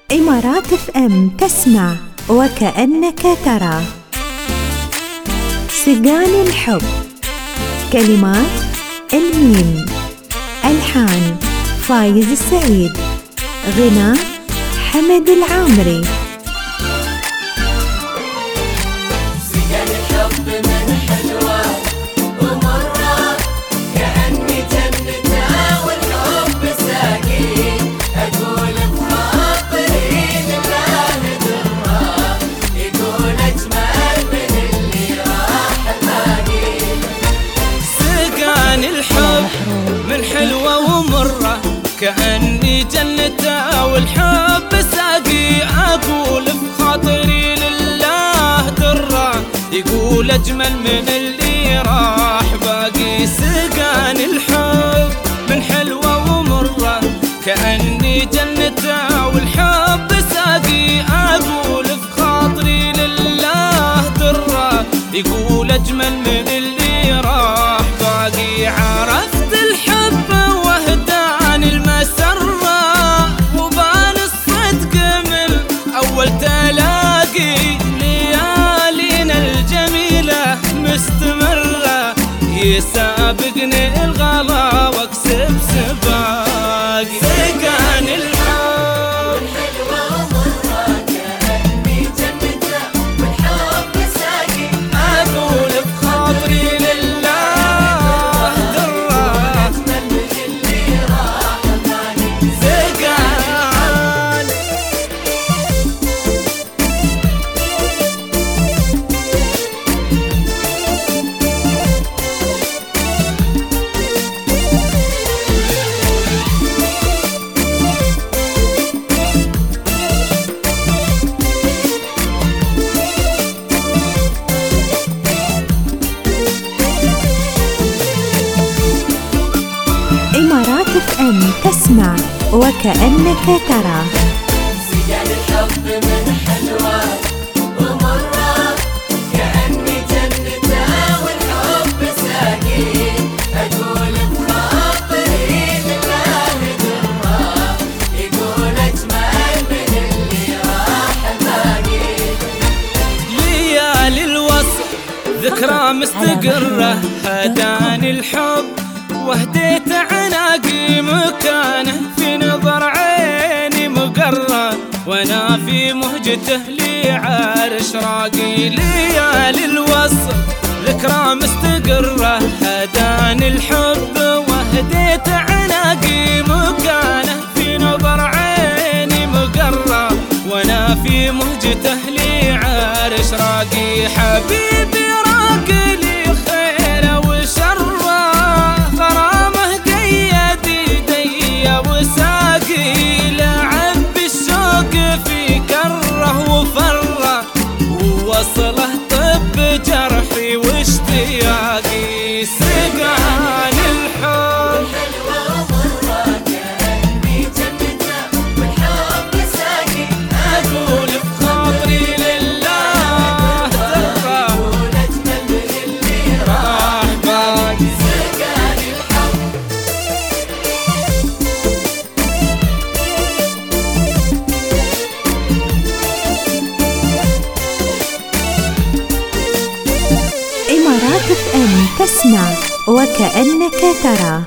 إمارات اف ام تسمع وكأنك ترى. سجان الحب. كلمات الميم، ألحان فايز السعيد، غناء حمد العامري. سجان الحب من حلوة ومرة، كأني جنتها والحب ساقي. أقول بخاطري لله درة، يقول أجمل من اللي راح باقي. سجان الحب من حلوة ومرة، كأني جنتها والحب ساقي. أقول بخاطري لله درة، يقول أجمل من اللي راح باقي. سجان الحب من حلوة ومرة، كأني جنتها والحب ساقي. أقول بخاطري لله درة، يقول أجمل من اللي راح باقي. عرفت الحب وهداني المسرة، وبان الصدق من أول تلاقي. ليالينا الجميلة مستمرة، يسابقني الغلا واكسب سباقي. سجان الحب حلوة ومرة، كأني جنتها والحب ساقي. أقول بخاطري لله درة، أجمل من اللي راح باقي. سجان. إمارات اف ام تسمع وكأنك ترى. سجان الحب من حلوة ومرة، كأني جنتها والحب ساقي. أقول بخاطري لله درة، يقول أجمل من اللي راح باقي. ليالي الوصل ذكرى مستقرة، هداني الحب وهديت عناقي. مكانه في نظر عيني مقرة، وانا في مهجته لي عرش راقي. ليالي الوصل ذكرى مستقرة، هداني الحب وهديت عناقي. مكانه في نظر عيني مقرة، وانا في مهجته لي عرش راقي. حبيبي راقي لي خيره وشره، غرامه قيد يدي وساقي. لعب الشوق في كره وفره، ووصله طب جرحي واشتياقي. سجان الحب حلوة ومرة، كأني جنتها والحب ساقي. أقول بخاطري لله درة، يقول أجمل من اللي راح راح باقي. سجان الحب. إمارات اف ام تسمع وكأنك ترى.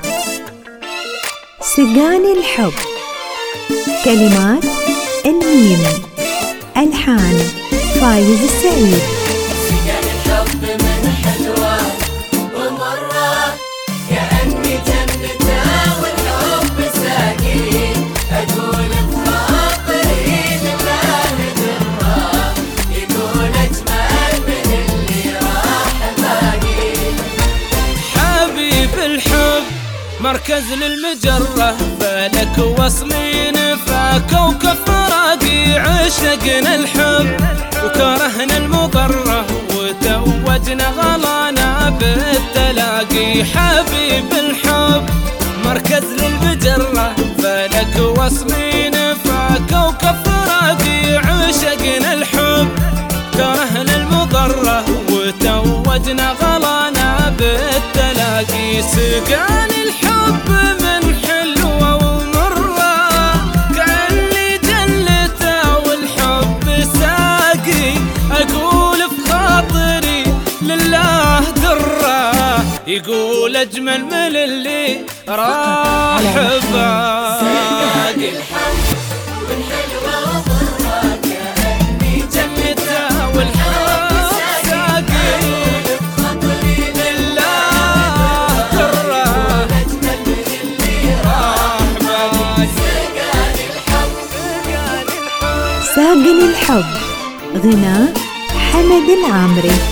سجان الحب. كلمات الميم، ألحان فايز السعيد. سجان الحب من حلوة ومرة، كأني جنتها والحب ساقي. أقول بخاطري لله درة، يقول أجمل من اللي راح باقي. حبيب الحب مركز للمجرة، فلك وصلين فكوكب فراقي. عشقنا الحب وكرهنا المضرة، وتوجنا غلانا بالتلاقي. حبيب الحب مركز للمجرة، فلك وصلين فكوكب فراقي. عشقنا الحب كرهنا المضرة، وتوجنا غلانا بالتلاقي. سجان الحب من حلوة ومرة، كأني جنتها يقول أجمل من اللي راح باقي الحب والحلوة ومرة كأني جنته والحب ساقي خطري لله كره أجمل من اللي راح باقي سقاني الحب ساقني الحب. غناء حمد العامري.